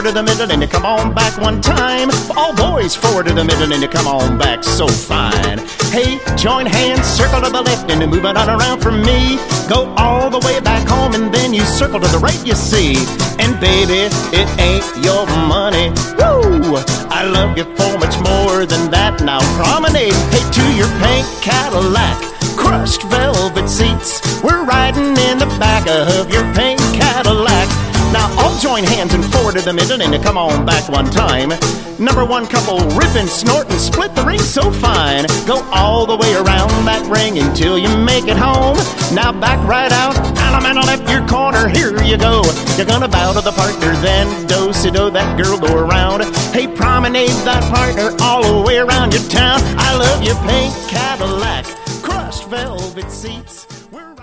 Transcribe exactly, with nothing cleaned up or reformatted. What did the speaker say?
to the middle and you come on back one time. All boys forward to the middle and you come on back so fine. Hey, join hands, circle to the left and move it on around for me. Go all the way back home and then you circle to the right, you see. And baby, it ain't your money. Woo! I love you for much more than that. Now promenade, hey, to your pink Cadillac, crushed velvet seats. We're riding in the back of your pink Cadillac. Now all join hands and forward to the middle and come on back one time. Number one couple, rip and snort and split the ring so fine. Go all the way around that ring until you make it home. Now back right out, element left your corner, here you go. You're gonna bow to the partner, then do-si-do that girl go around. Hey, promenade that partner all the way around your town. I love your pink Cadillac, crushed velvet seats. We're